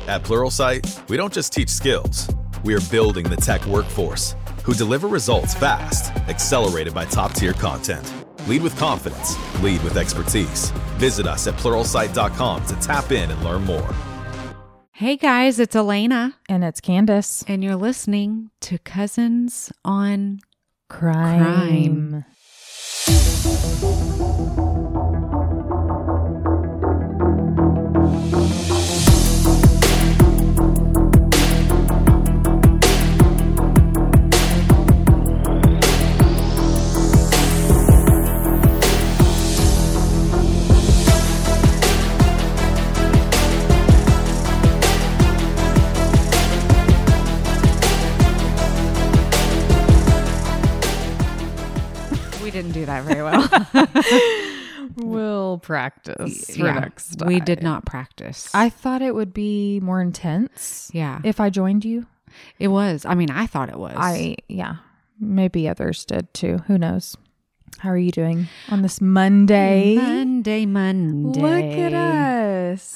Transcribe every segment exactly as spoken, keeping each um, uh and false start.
At Pluralsight, we don't just teach skills. We are building the tech workforce who deliver results fast, accelerated by top-tier content. Lead with confidence. Lead with expertise. Visit us at pluralsight dot com to tap in and learn more. Hey guys, it's Elena. And it's Candace. And you're listening to Cousins on Crime. Crime. Didn't do that very well. We'll practice for yeah, next time. We did not practice. I thought it would be more intense. Yeah. If I joined you. It was. I mean, I thought it was. I, yeah. Maybe others did too. Who knows? How are you doing on this Monday? Monday, Monday. Look at us.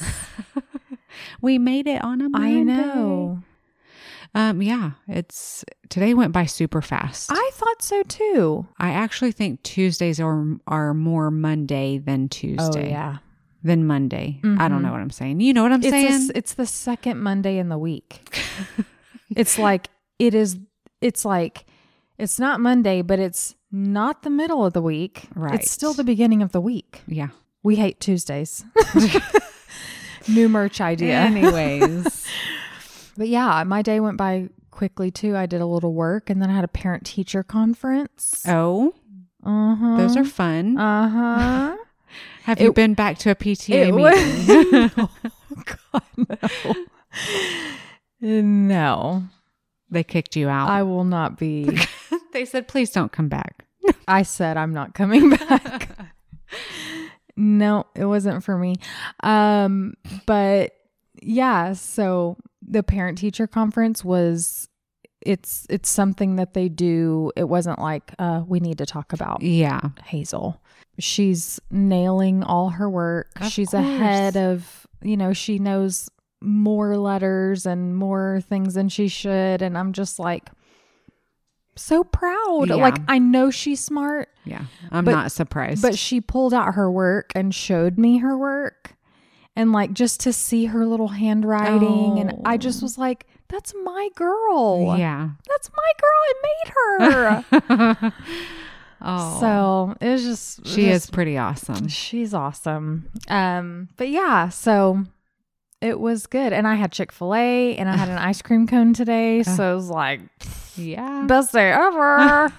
We made it on a Monday. I know. Um, yeah, it's today went by super fast. I thought so too. I actually think Tuesdays are are more Monday than Tuesday. Oh yeah, than Monday. Mm-hmm. I don't know what I'm saying. You know what I'm it's saying? A, it's the second Monday in the week. It's like it is. It's like it's not Monday, but it's not the middle of the week. Right. It's still the beginning of the week. Yeah. We hate Tuesdays. New merch idea. Anyways. But yeah, my day went by quickly too. I did a little work and then I had a parent teacher conference. Oh, uh-huh. Those are fun. Uh-huh. Have it, you been back to a P T A it meeting? Was, oh, God, no. No. They kicked you out. I will not be. They said, please don't come back. I said, I'm not coming back. No, it wasn't for me. Um, but yeah, so the parent teacher conference was, it's, it's something that they do. It wasn't like, uh, we need to talk about yeah. Hazel. She's nailing all her work. Of She's course. ahead of, you know, she knows more letters and more things than she should. And I'm just like, so proud. Yeah. Like, I know she's smart. Yeah. I'm but, not surprised. But she pulled out her work and showed me her work. And like, just to see her little handwriting. Oh. And I just was like, that's my girl. Yeah. That's my girl. I made her. Oh. So it was just. She just, is pretty awesome. She's awesome. Um, but yeah, so it was good. And I had Chick-fil-A and I had an ice cream cone today. So it was like, yeah. best day ever.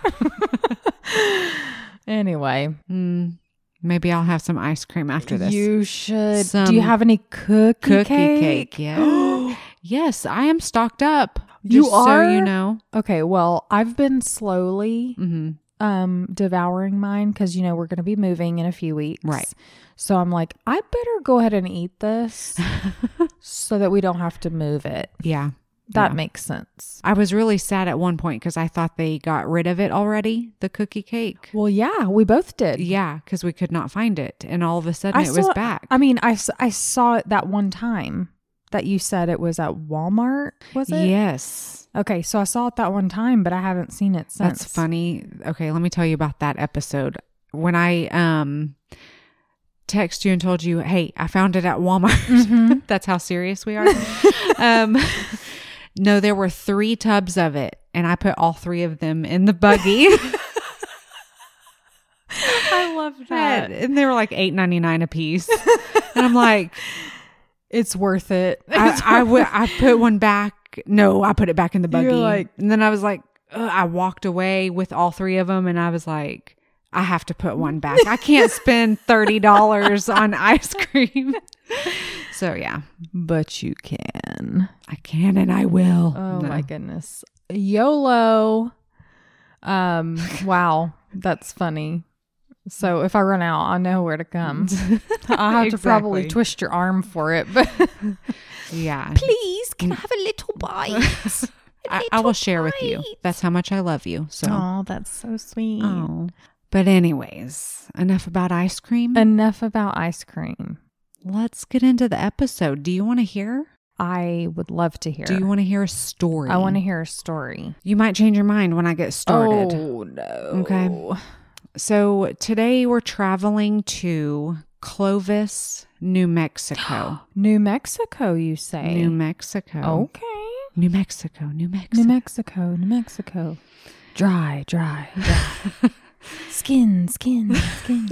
Anyway. Mm. Maybe I'll have some ice cream after this. You should. Some Do you have any cookie, cookie cake? cake? Yeah. Yes, I am stocked up. You just are? So you know. Okay, well, I've been slowly Mm-hmm. um, devouring mine because, you know, we're going to be moving in a few weeks. Right. So I'm like, I better go ahead and eat this so that we don't have to move it. Yeah. That yeah. makes sense. I was really sad at one point because I thought they got rid of it already, the cookie cake. Well, yeah, we both did. Yeah, because we could not find it. And all of a sudden I it saw, was back. I mean, I, I saw it that one time that you said it was at Walmart, was it? Yes. Okay, so I saw it that one time, but I haven't seen it since. That's funny. Okay, let me tell you about that episode. When I um text you and told you, hey, I found it at Walmart. Mm-hmm. That's how serious we are. um No, there were three tubs of it, and I put all three of them in the buggy. I love that. And they were like eight ninety-nine a piece. And I'm like, it's worth it. I, I, w- I put one back. No, I put it back in the buggy. You're like, and then I was like, ugh, I walked away with all three of them, and I was like, I have to put one back. I can't spend thirty dollars on ice cream. So yeah. But you can. I can and I will. Oh No. my goodness. YOLO. Um, wow. That's funny. So if I run out, I know where to come. I'll have Exactly. to probably twist your arm for it, but Yeah. please, can I have a little bite? I, I will share with you. That's how much I love you. So. Oh, that's so sweet. Oh. But anyways, enough about ice cream. Enough about ice cream. Let's get into the episode. Do you want to hear? I would love to hear. Do you want to hear a story? I want to hear a story. You might change your mind when I get started. Oh, no. Okay. So today we're traveling to Clovis, New Mexico. New Mexico, you say? New Mexico. Okay. New Mexico, New Mexico. New Mexico, New Mexico. Dry, dry, dry. Skin, skin, skin.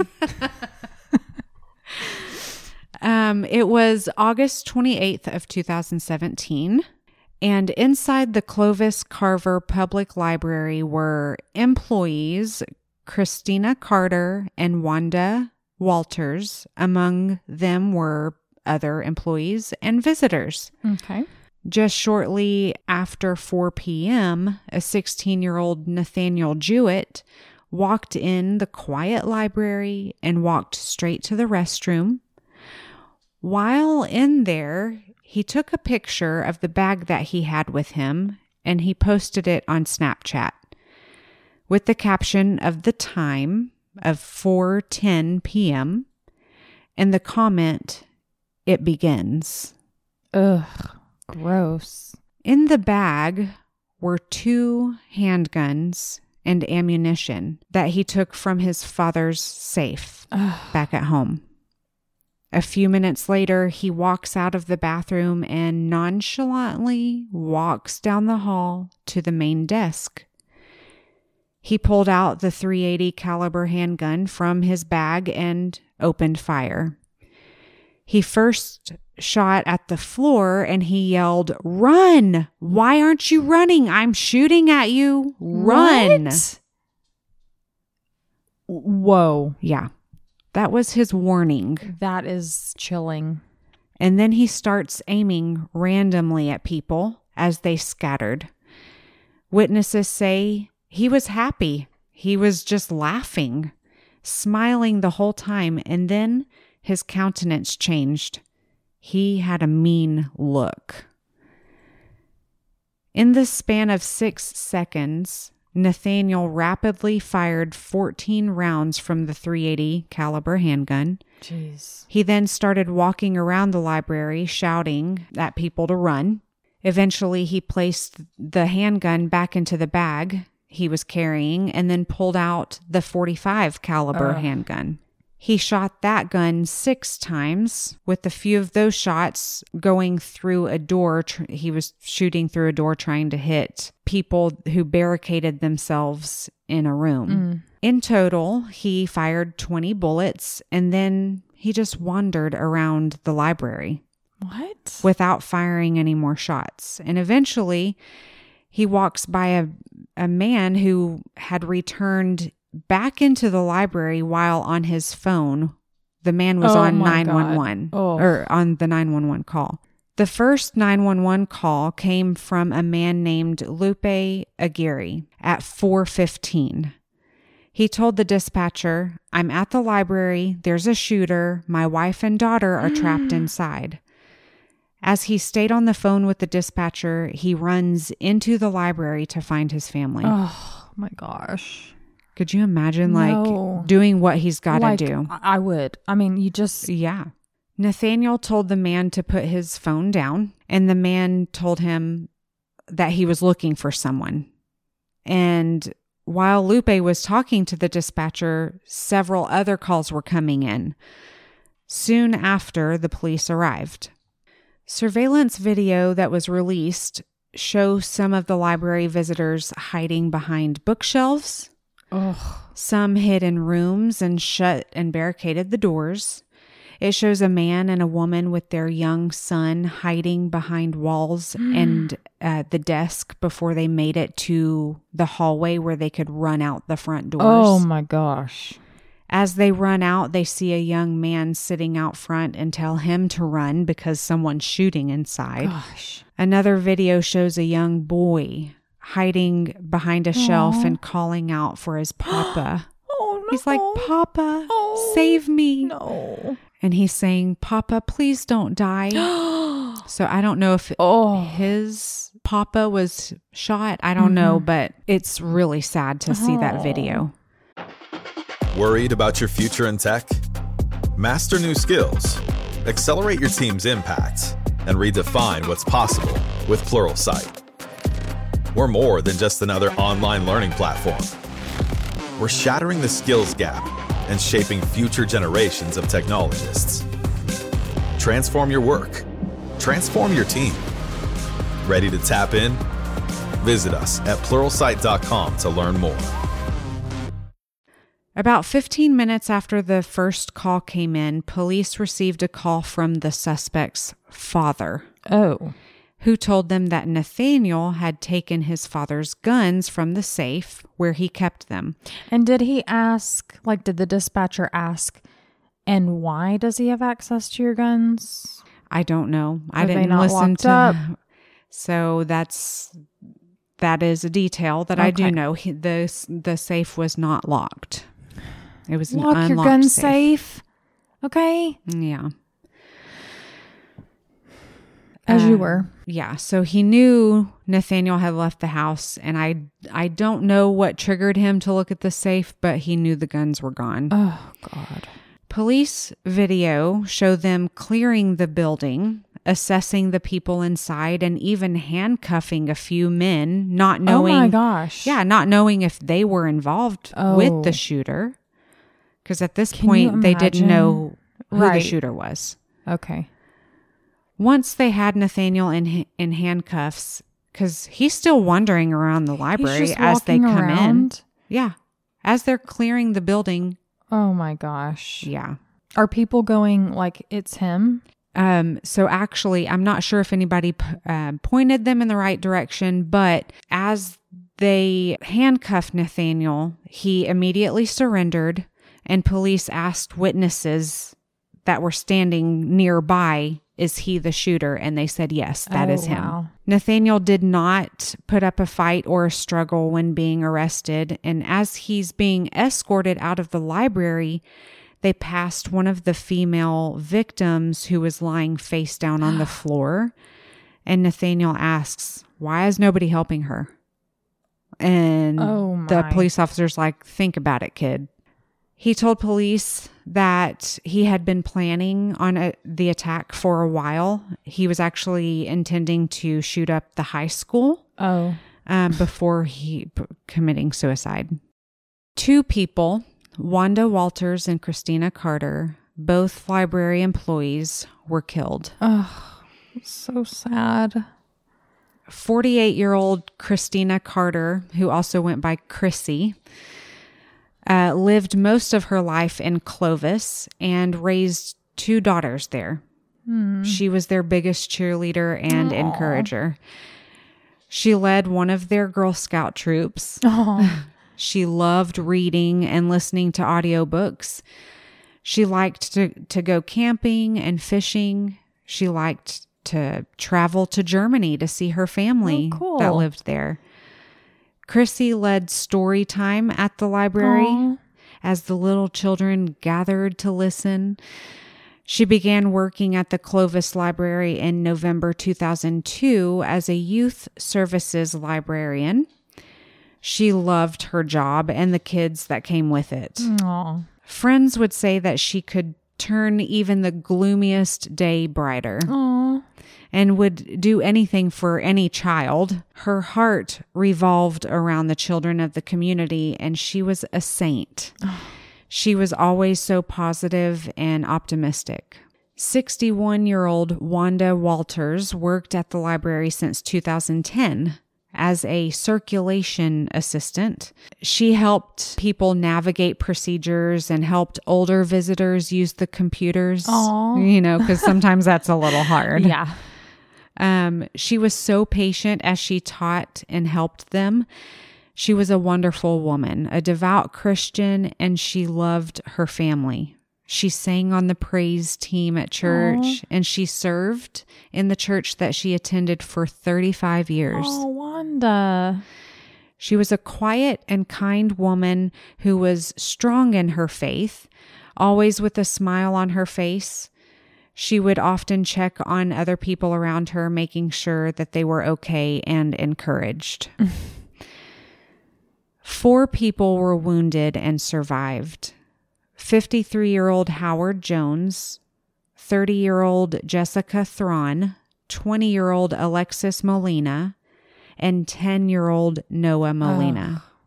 um, it was August twenty-eighth of two thousand seventeen. And inside the Clovis Carver Public Library were employees Christina Carter and Wanda Walters. Among them were other employees and visitors. Okay. Just shortly after four p.m., a sixteen-year-old Nathaniel Jewett walked in the quiet library and walked straight to the restroom. While in there, he took a picture of the bag that he had with him and he posted it on Snapchat with the caption of the time of four ten p.m. and the comment, "It begins." Ugh. Gross. In the bag were two handguns and ammunition that he took from his father's safe Ugh. back at home. A few minutes later, he walks out of the bathroom and nonchalantly walks down the hall to the main desk. He pulled out the three eighty caliber handgun from his bag and opened fire. He first shot at the floor and he yelled, "Run! Why aren't you running? I'm shooting at you. Run!" What? Whoa. Yeah, that was his warning. That is chilling. And then he starts aiming randomly at people as they scattered. Witnesses say he was happy. He was just laughing, smiling the whole time, and then his countenance changed. He had a mean look. In the span of six seconds, Nathaniel rapidly fired fourteen rounds from the three eighty caliber handgun. Jeez. He then started walking around the library, shouting at people to run. Eventually, he placed the handgun back into the bag he was carrying and then pulled out the forty-five caliber Ugh. handgun. He shot that gun six times, with a few of those shots going through a door. He was shooting through a door trying to hit people who barricaded themselves in a room. Mm. In total, he fired twenty bullets, and then he just wandered around the library. What? Without firing any more shots. And eventually, he walks by a, a man who had returned back into the library while on his phone. The man was Oh on my nine one one God. Oh. or on the nine one one call. The first nine one one call came from a man named Lupe Aguirre at four fifteen. He told the dispatcher, "I'm at the library. There's a shooter. My wife and daughter are trapped inside." As he stayed on the phone with the dispatcher, he runs into the library to find his family. Oh my gosh. Could you imagine, like, No. doing what he's got to Like, do? I I would. I mean, you just... Yeah. Nathaniel told the man to put his phone down, and the man told him that he was looking for someone. And while Lupe was talking to the dispatcher, several other calls were coming in. Soon after, the police arrived. Surveillance video that was released shows some of the library visitors hiding behind bookshelves. Ugh. Some hid in rooms and shut and barricaded the doors. It shows a man and a woman with their young son hiding behind walls and uh, the desk before they made it to the hallway where they could run out the front doors. Oh my gosh. As they run out, they see a young man sitting out front and tell him to run because someone's shooting inside. Gosh. Another video shows a young boy hiding behind a shelf Aw. and calling out for his papa. Oh no. He's like, "Papa, Oh, save me." No. And he's saying, "Papa, please don't die." So I don't know if Oh. his papa was shot. I don't know, but it's really sad to see that Oh. video. Worried about your future in tech? Master new skills. Accelerate your team's impact. and redefine what's possible with Pluralsight. We're more than just another online learning platform. We're shattering the skills gap and shaping future generations of technologists. Transform your work. Transform your team. Ready to tap in? Visit us at pluralsight dot com to learn more. About fifteen minutes after the first call came in, police received a call from the suspect's father. Oh. Who told them that Nathaniel had taken his father's guns from the safe where he kept them. And did he ask, like, did the dispatcher ask, and why does he have access to your guns? I don't know. I Are they didn't not listen locked to up? So that's that is a detail that I do Okay. know. He, the the safe was not locked. It was an Lock your unlocked gun safe. safe. Okay. Yeah. As you Um, were. Yeah. So he knew Nathaniel had left the house, and I I don't know what triggered him to look at the safe, but he knew the guns were gone. Oh, God. Police video show them clearing the building, assessing the people inside, and even handcuffing a few men, not knowing. Oh, my gosh. Yeah, not knowing if they were involved Oh. with the shooter. Because at this Can you point, they didn't imagine? know who Right. the shooter was. Okay. Once they had Nathaniel in in handcuffs, because he's still wandering around the library He's just as they walking come in. around? Yeah. As they're clearing the building. Oh, my gosh. Yeah. Are people going like it's him? Um, so actually, I'm not sure if anybody p- uh, pointed them in the right direction, but as they handcuffed Nathaniel, he immediately surrendered, and police asked witnesses that were standing nearby, is he the shooter? And they said, yes, that Oh, is him. wow. Nathaniel did not put up a fight or a struggle when being arrested. And as he's being escorted out of the library, they passed one of the female victims who was lying face down on the floor. And Nathaniel asks, why is nobody helping her? And Oh, the my. police officer's like, think about it, kid. He told police that he had been planning on a, the attack for a while. He was actually intending to shoot up the high school Oh. um, before he p- committing suicide. Two people, Wanda Walters and Christina Carter, both library employees, were killed. Oh, so sad. forty-eight-year-old Christina Carter, who also went by Chrissy, uh, lived most of her life in Clovis and raised two daughters there. Hmm. She was their biggest cheerleader and Aw. encourager. She led one of their Girl Scout troops. Oh. She loved reading and listening to audiobooks. She liked to, to go camping and fishing. She liked to travel to Germany to see her family Oh, cool. that lived there. Chrissy led story time at the library Aw. as the little children gathered to listen. She began working at the Clovis Library in November two thousand two as a youth services librarian. She loved her job and the kids that came with it. Aw. Friends would say that she could turn even the gloomiest day brighter Aw. and would do anything for any child. Her heart revolved around the children of the community, and she was a saint. She was always so positive and optimistic. sixty-one-year-old Wanda Walters worked at the library since two thousand ten. As a circulation assistant. She helped people navigate procedures and helped older visitors use the computers. Aw. You know, because sometimes that's a little hard. Yeah. Um, she was so patient as she taught and helped them. She was a wonderful woman, a devout Christian, and she loved her family. She sang on the praise team at church, Aw. and she served in the church that she attended for thirty-five years. Oh, Wanda. She was a quiet and kind woman who was strong in her faith, always with a smile on her face. She would often check on other people around her, making sure that they were okay and encouraged. Four people were wounded and survived. fifty-three-year-old Howard Jones, thirty-year-old Jessica Thron, twenty-year-old Alexis Molina and ten-year-old Noah Molina. Oh.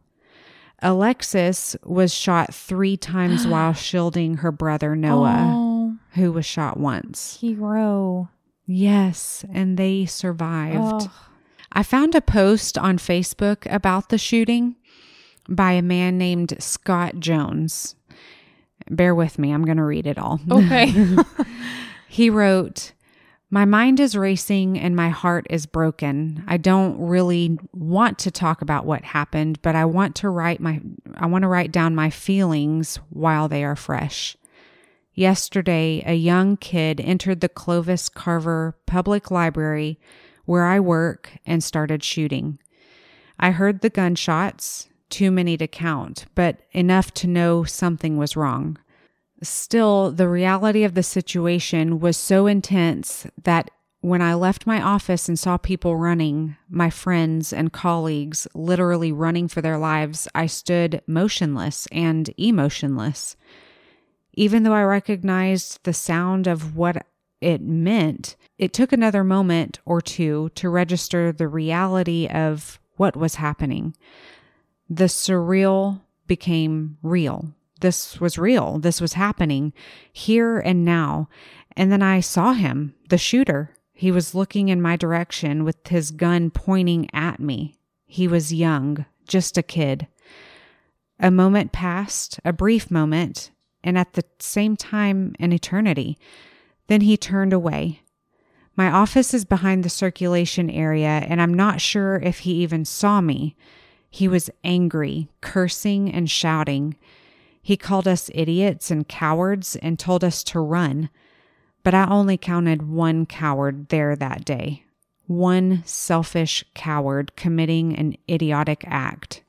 Alexis was shot three times while shielding her brother Noah, oh, who was shot once. Hero. Yes, and they survived. Oh. I found a post on Facebook about the shooting by a man named Scott Jones. Bear with me, I'm going to read it all. Okay. He wrote, "My mind is racing and my heart is broken. I don't really want to talk about what happened, but I want to write my I want to write down my feelings while they are fresh. Yesterday, a young kid entered the Clovis Carver Public Library where I work and started shooting. I heard the gunshots, too many to count, but enough to know something was wrong. Still, the reality of the situation was so intense that when I left my office and saw people running, my friends and colleagues literally running for their lives, I stood motionless and emotionless. Even though I recognized the sound of what it meant, it took another moment or two to register the reality of what was happening. The surreal became real. This was real. This was happening here and now. And then I saw him, the shooter. He was looking in my direction with his gun pointing at me. He was young, just a kid. A moment passed, a brief moment, and at the same time, an eternity. Then he turned away. My office is behind the circulation area, and I'm not sure if he even saw me. He was angry, cursing and shouting. He called us idiots and cowards and told us to run. But I only counted one coward there that day. One selfish coward committing an idiotic act.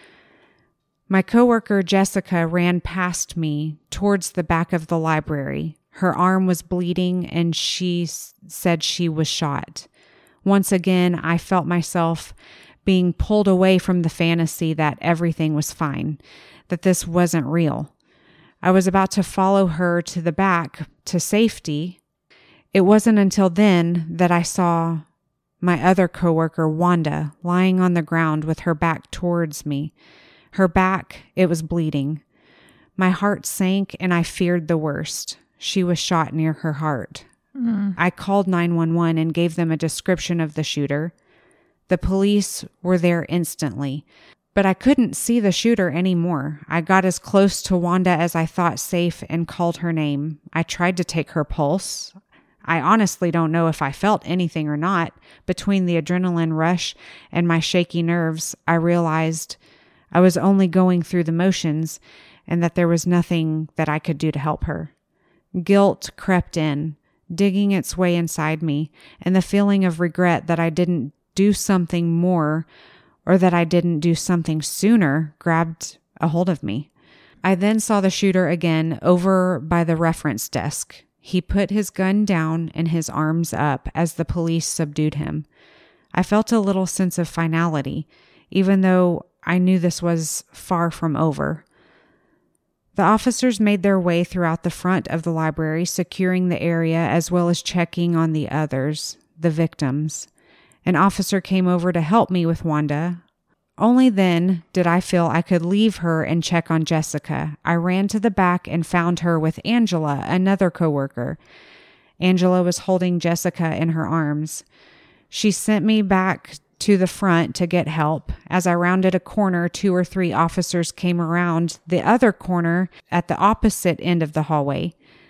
My coworker Jessica ran past me towards the back of the library. Her arm was bleeding and she s- said she was shot. Once again, I felt myself being pulled away from the fantasy that everything was fine, that this wasn't real. I was about to follow her to the back to safety. It wasn't until then that I saw my other coworker, Wanda, lying on the ground with her back towards me. Her back, it was bleeding. My heart sank and I feared the worst. She was shot near her heart. Mm. I called nine one one and gave them a description of the shooter. The police were there instantly, but I couldn't see the shooter anymore. I got as close to Wanda as I thought safe and called her name. I tried to take her pulse. I honestly don't know if I felt anything or not. Between the adrenaline rush and my shaky nerves, I realized I was only going through the motions and that there was nothing that I could do to help her. Guilt crept in, digging its way inside me, and the feeling of regret that I didn't do something more or that I didn't do something sooner grabbed a hold of me. I then saw the shooter again over by the reference desk. He put his gun down and his arms up as the police subdued him. I felt a little sense of finality, even though I knew this was far from over. The officers made their way throughout the front of the library, securing the area as well as checking on the others, the victims. An officer came over to help me with Wanda. Only then did I feel I could leave her and check on Jessica. I ran to the back and found her with Angela, another coworker. Angela was holding Jessica in her arms. She sent me back to the front to get help. As I rounded a corner, two or three officers came around the other corner at the opposite end of the hallway.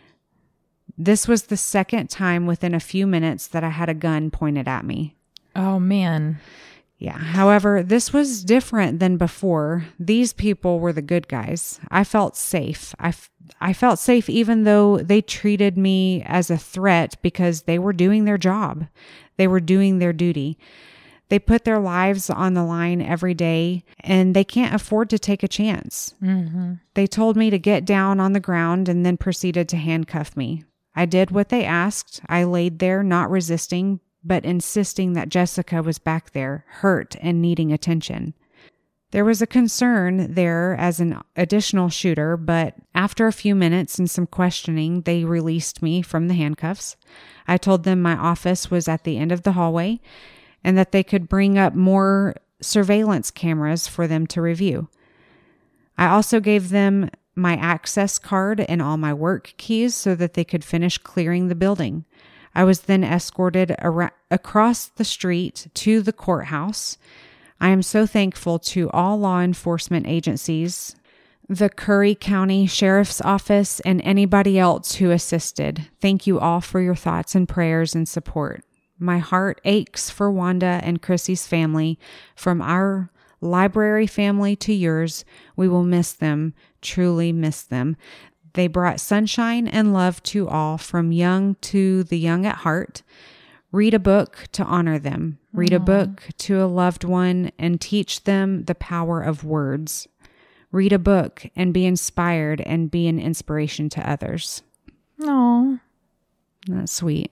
This was the second time within a few minutes that I had a gun pointed at me. Oh, man. Yeah. However, this was different than before. These people were the good guys. I felt safe. I, f- I felt safe even though they treated me as a threat because they were doing their job. They were doing their duty. They put their lives on the line every day and they can't afford to take a chance. Mm-hmm. They told me to get down on the ground and then proceeded to handcuff me. I did what they asked. I laid there, not resisting, but insisting that Jessica was back there, hurt and needing attention. There was a concern there as an additional shooter, but after a few minutes and some questioning, they released me from the handcuffs. I told them my office was at the end of the hallway and that they could bring up more surveillance cameras for them to review. I also gave them my access card and all my work keys so that they could finish clearing the building. I was then escorted ar- across the street to the courthouse. I am so thankful to all law enforcement agencies, the Curry County Sheriff's Office, and anybody else who assisted. Thank you all for your thoughts and prayers and support. My heart aches for Wanda and Chrissy's family. From our library family to yours, we will miss them, truly miss them. They brought sunshine and love to all, from young to the young at heart. Read a book to honor them. Read Aww. a book to a loved one and teach them the power of words. Read a book and be inspired and be an inspiration to others. Aww. That's sweet.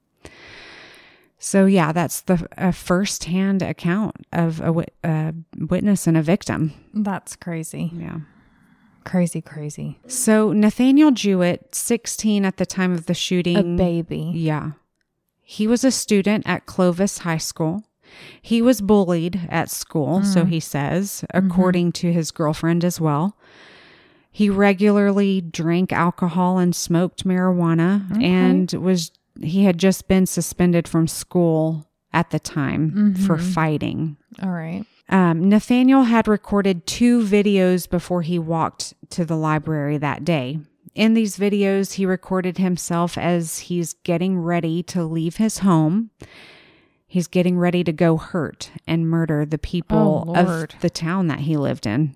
So yeah, that's the a first-hand account of a, wit- a witness and a victim. That's crazy. Yeah. Crazy, crazy. So Nathaniel Jewett, sixteen at the time of the shooting. A baby. Yeah. He was a student at Clovis High School. He was bullied at school, mm. so he says, according mm-hmm. to his girlfriend as well. He regularly drank alcohol and smoked marijuana, okay. and was he had just been suspended from school at the time mm-hmm. for fighting. All right. Um, Nathaniel had recorded two videos before he walked to the library that day. In these videos, he recorded himself as he's getting ready to leave his home. He's getting ready to go hurt and murder the people oh, of the town that he lived in.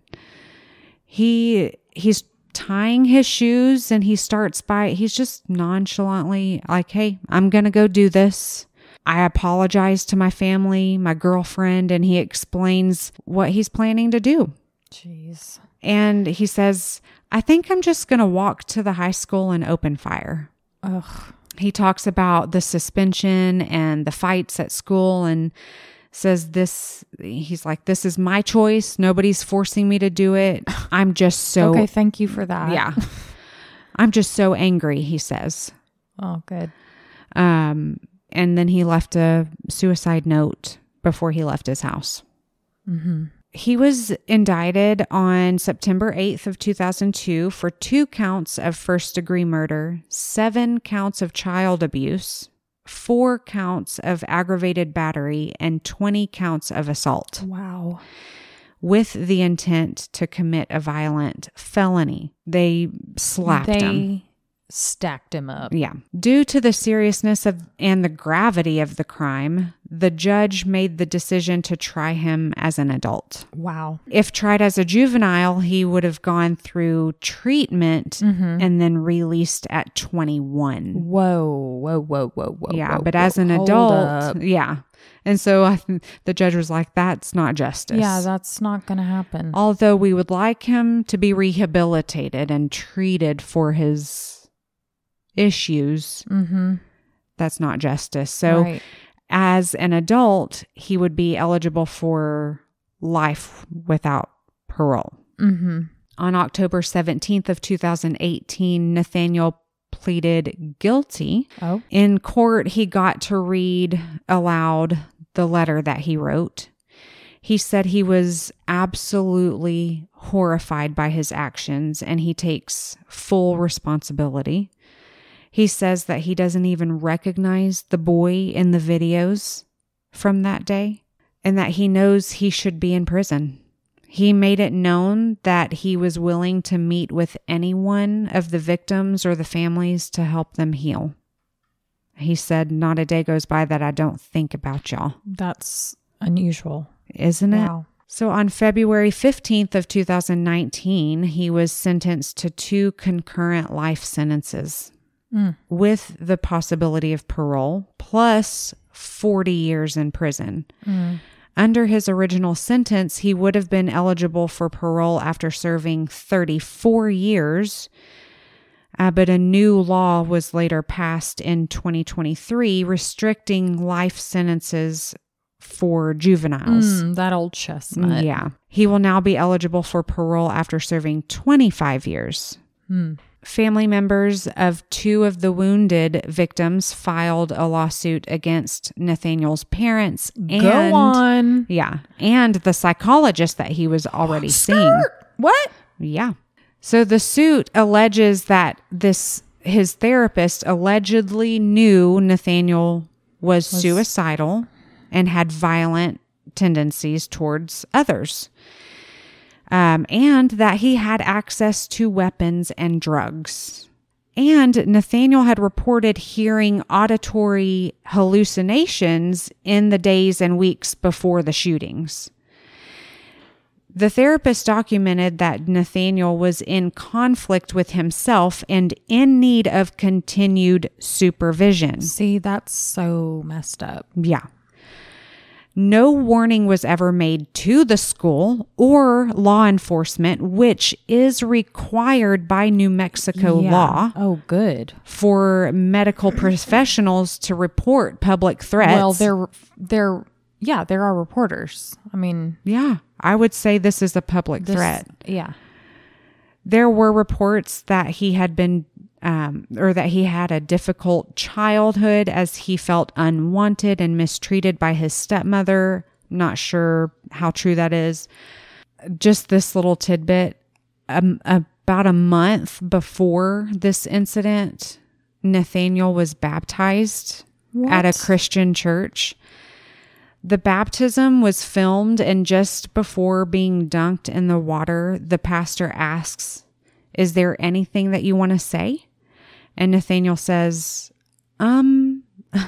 He he's tying his shoes and he starts by, he's just nonchalantly like, hey, I'm going to go do this. I apologize to my family, my girlfriend, and he explains what he's planning to do. Jeez. And he says, I think I'm just going to walk to the high school and open fire. Ugh. He talks about the suspension and the fights at school and says this, he's like, this is my choice. Nobody's forcing me to do it. I'm just so... Okay, thank you for that. Yeah. I'm just so angry, he says. Oh, good. Um, and then he left a suicide note before he left his house. Mm-hmm. He was indicted on September eighth of two thousand two for two counts of first-degree murder, seven counts of child abuse, four counts of aggravated battery, and twenty counts of assault. Wow. With the intent to commit a violent felony. They slapped they him. Stacked him up. Yeah. Due to the seriousness of and the gravity of the crime, the judge made the decision to try him as an adult. Wow. If tried as a juvenile, he would have gone through treatment mm-hmm. and then released at twenty-one. Whoa, whoa, whoa, whoa, whoa. Yeah, whoa, but whoa, as an hold adult, up. yeah. And so I th- the judge was like, that's not justice. Yeah, that's not going to happen. Although we would like him to be rehabilitated and treated for his issues, mm-hmm. that's not justice. So right. as an adult, he would be eligible for life without parole. Mm-hmm. On October seventeenth of two thousand eighteen, Nathaniel pleaded guilty. Oh. In court, he got to read aloud the letter that he wrote. He said he was absolutely horrified by his actions and he takes full responsibility. He says that he doesn't even recognize the boy in the videos from that day and that he knows he should be in prison. He made it known that he was willing to meet with any one of the victims or the families to help them heal. He said, not a day goes by that I don't think about y'all. That's unusual. Isn't it? Wow. So on February fifteenth of two thousand nineteen, he was sentenced to two concurrent life sentences. Mm. With the possibility of parole, plus forty years in prison. Mm. Under his original sentence, he would have been eligible for parole after serving thirty-four years, uh, but a new law was later passed in twenty twenty-three restricting life sentences for juveniles. Mm, that old chestnut. Yeah. He will now be eligible for parole after serving twenty-five years. Mm. Family members of two of the wounded victims filed a lawsuit against Nathaniel's parents. And, Go on. Yeah. And the psychologist that he was already seeing. Skirt. What? Yeah. So the suit alleges that this his therapist allegedly knew Nathaniel was, was suicidal and had violent tendencies towards others. Um, and that he had access to weapons and drugs. And Nathaniel had reported hearing auditory hallucinations in the days and weeks before the shootings. The therapist documented that Nathaniel was in conflict with himself and in need of continued supervision. See, that's so messed up. Yeah. No warning was ever made to the school or law enforcement, which is required by New Mexico Yeah. law. Oh, good. For medical professionals to report public threats. Well, they're, they're, yeah, there are reporters. I mean, yeah, I would say this is a public this, threat. Yeah. There were reports that he had been Um, or that he had a difficult childhood as he felt unwanted and mistreated by his stepmother. Not sure how true that is. Just this little tidbit. Um, about a month before this incident, Nathaniel was baptized What? at a Christian church. The baptism was filmed, and just before being dunked in the water, the pastor asks, "Is there anything that you want to say?" And Nathaniel says, um,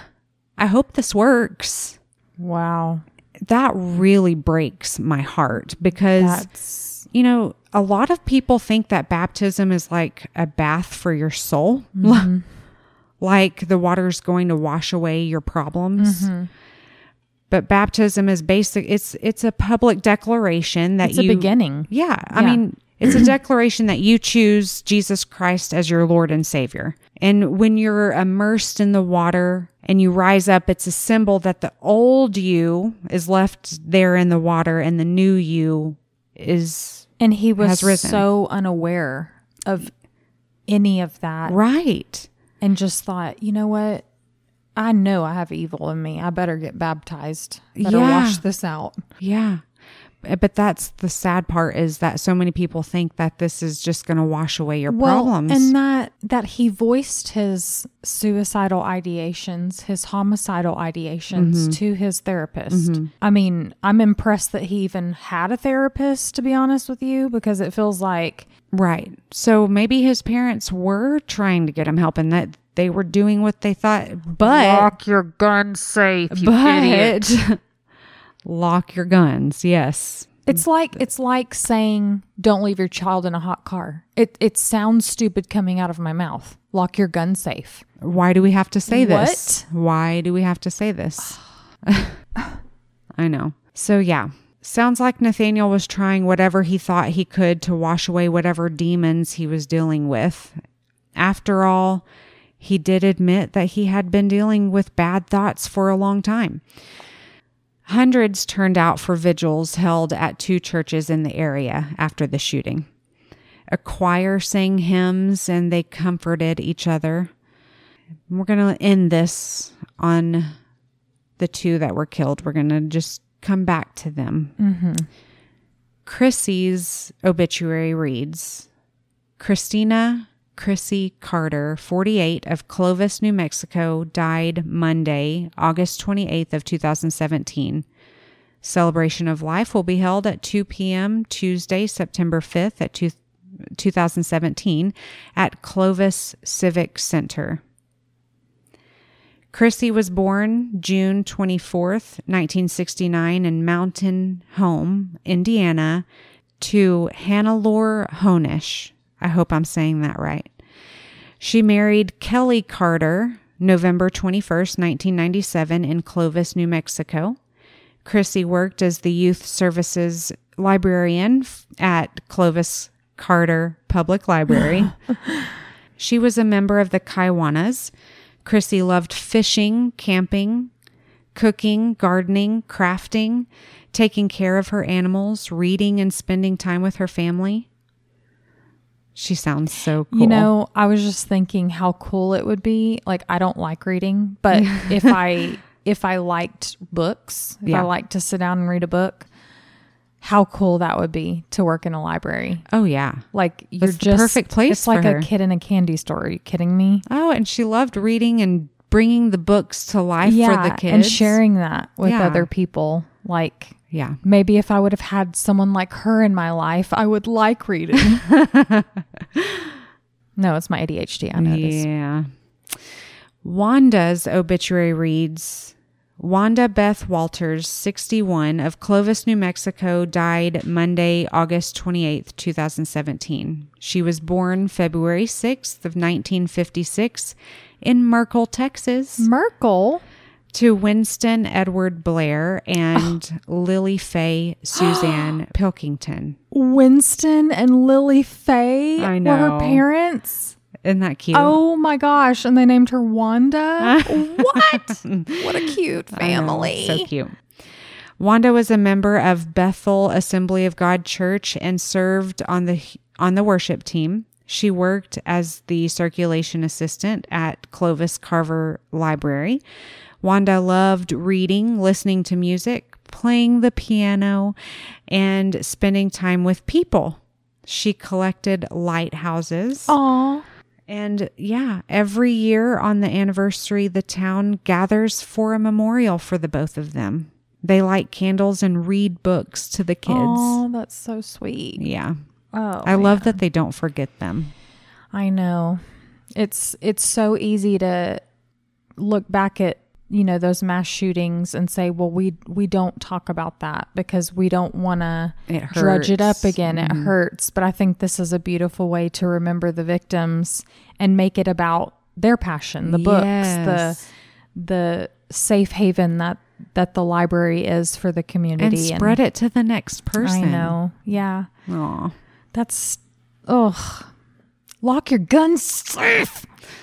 I hope this works. Wow. That really breaks my heart because, That's... you know, a lot of people think that baptism is like a bath for your soul. Mm-hmm. Like the water's going to wash away your problems. Mm-hmm. But baptism is basic. It's, it's a public declaration that It's you, a beginning. Yeah. I Yeah. mean, it's a declaration that you choose Jesus Christ as your Lord and Savior. And when you're immersed in the water and you rise up, it's a symbol that the old you is left there in the water and the new you is And he was has risen. so unaware of any of that. Right. And just thought, you know what? I know I have evil in me. I better get baptized. Better Yeah. wash this out. Yeah. But that's the sad part, is that so many people think that this is just going to wash away your Well, problems. and that that he voiced his suicidal ideations, his homicidal ideations Mm-hmm. to his therapist. I mean, I'm impressed that he even had a therapist, to be honest with you, because it feels like... Right. So maybe his parents were trying to get him help and that they were doing what they thought. But... Lock your gun safe, you but, idiot. Lock your guns. Yes. It's like it's like saying, "Don't leave your child in a hot car." It it sounds stupid coming out of my mouth. Lock your gun safe. Why do we have to say this? Why do we have to say this? I know. So yeah, sounds like Nathaniel was trying whatever he thought he could to wash away whatever demons he was dealing with. After all, he did admit that he had been dealing with bad thoughts for a long time. Hundreds turned out for vigils held at two churches in the area after the shooting. A choir sang hymns and they comforted each other. We're going to end this on the two that were killed. We're going to just come back to them. Mm-hmm. Chrissy's obituary reads, Christina Chrissy Carter, forty-eight, of Clovis, New Mexico, died Monday, August twenty-eighth of two thousand seventeen. Celebration of life will be held at two p.m. Tuesday, September fifth at two, two thousand seventeen at Clovis Civic Center. Chrissy was born June twenty-fourth, nineteen sixty-nine in Mountain Home, Indiana, to Hannelore Honish. I hope I'm saying that right. She married Kelly Carter November twenty-first, nineteen ninety-seven in Clovis, New Mexico. Chrissy worked as the youth services librarian at Clovis Carter Public Library. She was a member of the Kiwanis. Chrissy loved fishing, camping, cooking, gardening, crafting, taking care of her animals, reading, and spending time with her family. She sounds so cool. You know, I was just thinking how cool it would be. Like, I don't like reading, but if I if I liked books, if Yeah. I liked to sit down and read a book, how cool that would be to work in a library. Oh, yeah. Like, you're That's the just perfect place It's like for her. a kid in a candy store. Are you kidding me? Oh, and she loved reading and bringing the books to life yeah, for the kids. and sharing that with Yeah. other people. Like, Yeah. maybe if I would have had someone like her in my life, I would like reading. No, it's my A D H D. I know this. Yeah. Wanda's obituary reads, Wanda Beth Walters, sixty-one, of Clovis, New Mexico, died Monday, August twenty-eighth, twenty seventeen. She was born February sixth of nineteen fifty-six in Merkel, Texas, Merkel? to Winston Edward Blair and Lily Faye Suzanne Pilkington. Winston and Lily Faye I were her know. parents. Isn't that cute? Oh my gosh. And they named her Wanda. What? What a cute I know, family. so cute. Wanda was a member of Bethel Assembly of God Church and served on the on the worship team. She worked as the circulation assistant at Clovis Carver Library. Wanda loved reading, listening to music, playing the piano, and spending time with people. She collected lighthouses. Aw. And yeah, every year on the anniversary, the town gathers for a memorial for the both of them. They light candles and read books to the kids. Oh, that's so sweet. Yeah. Oh, I love man. that they don't forget them. I know. It's it's so easy to look back at, you know, those mass shootings and say, well, we we don't talk about that because we don't want to It drudge it up hurts. again. It Mhm. hurts. But I think this is a beautiful way to remember the victims and make it about their passion, the books, Yes. the the safe haven that that the library is for the And community. spread it to the next person. I know. Yeah. Aw. That's, ugh. Lock your guns safe.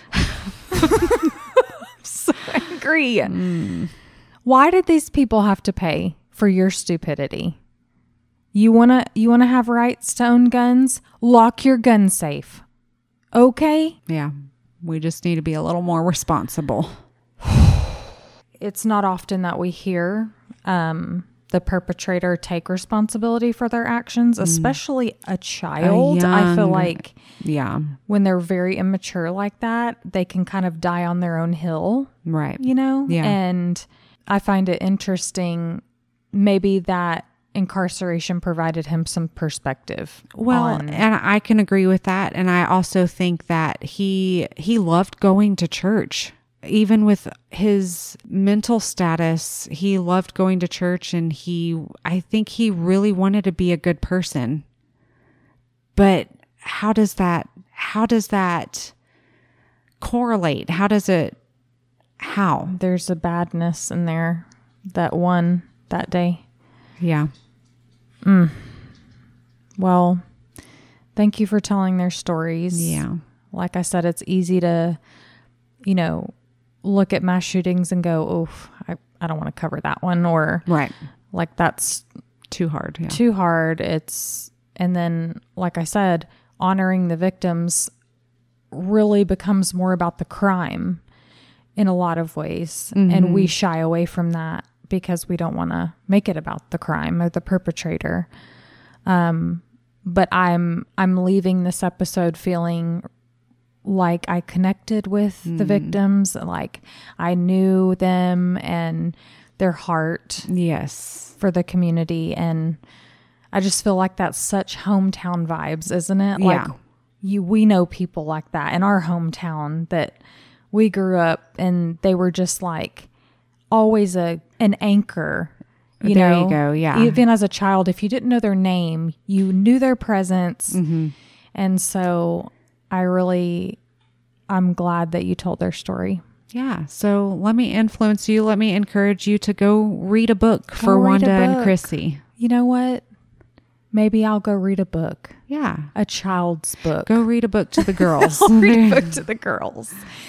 I'm so angry. Mm. Why did these people have to pay for your stupidity? You want to you want to have rights to own guns? Lock your gun safe. Okay? Yeah. We just need to be a little more responsible. It's not often that we hear um, the perpetrator take responsibility for their actions, especially a child. I feel young- like Yeah. when they're very immature like that, they can kind of die on their own hill, Right. you know? Yeah. And I find it interesting, maybe that incarceration provided him some perspective. Well, on- and I can agree with that. And I also think that he he loved going to church. Even with his mental status, he loved going to church, and he I think he really wanted to be a good person. But how does that how does that correlate? How does it how? there's a badness in there that won that day. Yeah. Well, thank you for telling their stories. Yeah. Like I said, it's easy to, you know, look at mass shootings and go, oof, I, I don't want to cover that one. Or Right. like that's Too hard. Yeah. too hard. It's, and then, like I said, honoring the victims really becomes more about the crime in a lot of ways. And we shy away from that because we don't want to make it about the crime or the perpetrator. Um, but I'm, I'm leaving this episode feeling like I connected with the victims, like I knew them and their heart Yes. for the community. And I just feel like that's such hometown vibes, isn't it? Yeah. Like you, we know people like that in our hometown that we grew up and they were just like always a, an anchor, you There know, you go, yeah. Even as a child, if you didn't know their name, you knew their presence. Mm-hmm. And so I really, I'm glad that you told their story. Yeah. So let me influence you. Let me encourage you to go read a book for read a Wanda and book. Chrissy. You know what? Maybe I'll go read a book, Yeah. a child's book. Go read a book to the girls. I'll read a book to the girls.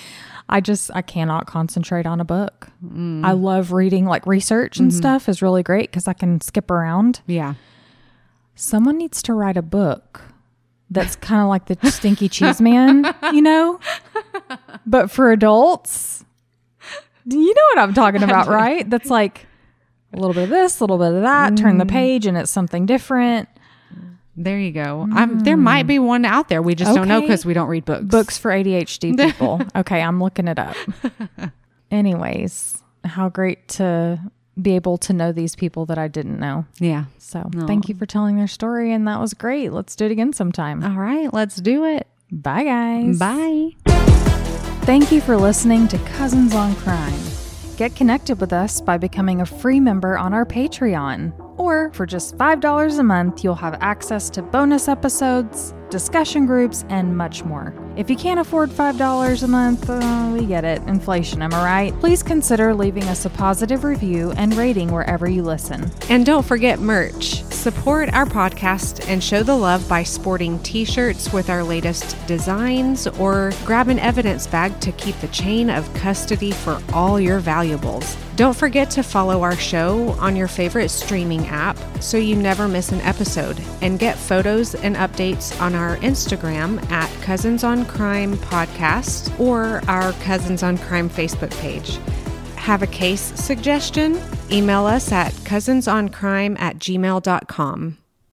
I just, I cannot concentrate on a book. Mm. I love reading, like research and mm-hmm. stuff is really great because I can skip around. Yeah. Someone needs to write a book that's kind of like the Stinky Cheese Man, you know, but for adults. You know what I'm talking about, right? That's like a little bit of this, a little bit of that, mm. turn the page and it's something different. There you go. Mm. I'm, there might be one out there. We just okay. don't know because we don't read books. Books for A D H D people. Okay, I'm looking it up. Anyways, how great to be able to know these people that I didn't know. Yeah. So no. Thank you for telling their story. And that was great. Let's do it again sometime. All right, let's do it. Bye, guys. Bye. Thank you for listening to Cousins on Crime. Get connected with us by becoming a free member on our Patreon. Or for just five dollars a month, you'll have access to bonus episodes, discussion groups, and much more. If you can't afford five dollars a month, uh, we get it. Inflation, am I right? Please consider leaving us a positive review and rating wherever you listen. And don't forget merch. Support our podcast and show the love by sporting t-shirts with our latest designs, or grab an evidence bag to keep the chain of custody for all your valuables. Don't forget to follow our show on your favorite streaming app so you never miss an episode, and get photos and updates on our Instagram at Cousins on Crime Podcast or our Cousins on Crime Facebook page. Have a case suggestion? Email us at cousinsoncrime at gmail dot com.